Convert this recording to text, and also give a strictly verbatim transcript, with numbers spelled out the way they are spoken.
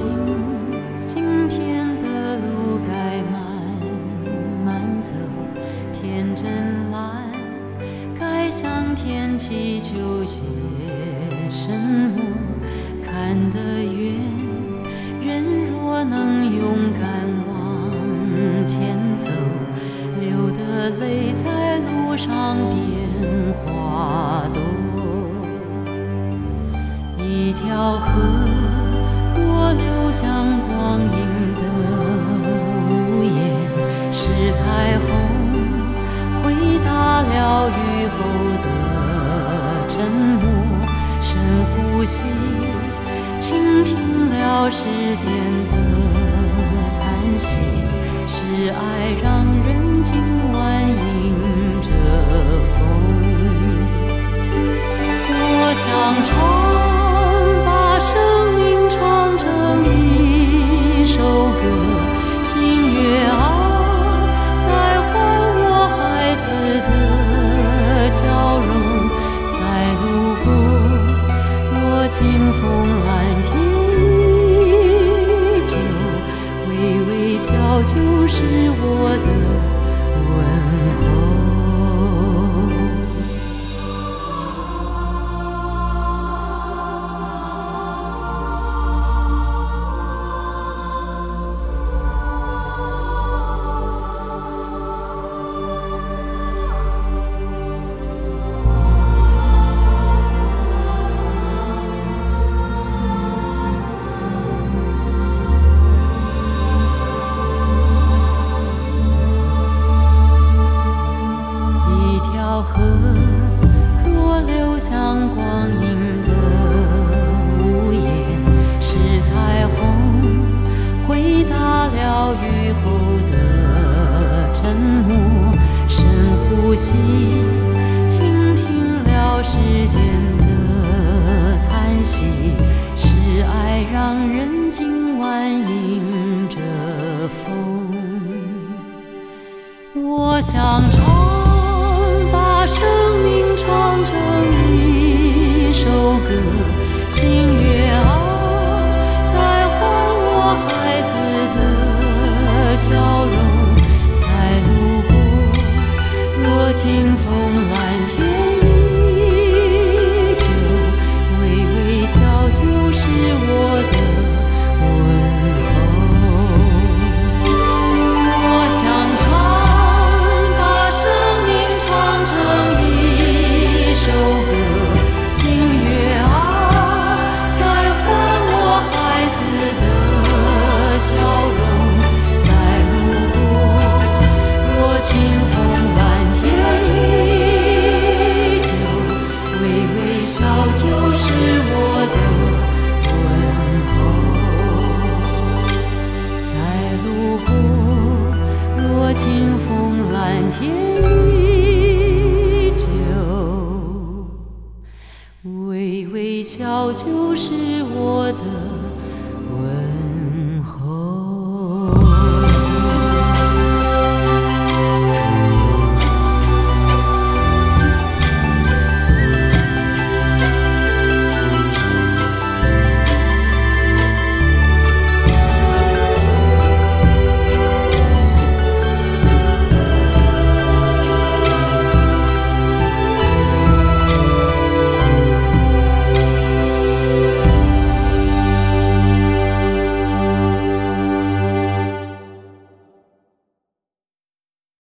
今，今天的路该慢慢走，天真蓝，该向天祈求些什么？看得远，人若能勇敢往前走，流的泪在路上变花朵。一条河若流向光阴的无言，是彩虹回答了雨后的沉默。深呼吸，倾听了世间的叹息，是爱让人今晚迎着风。我想唱，把生命唱成一首歌，星月啊，再还我孩子的笑容。再路过，若清风蓝天依旧，微微笑就是我的问候。河若流向光阴的无言，是彩虹回答了雨后的沉默。深呼吸，倾听了世间的叹息，是爱让人今晚迎着风。我想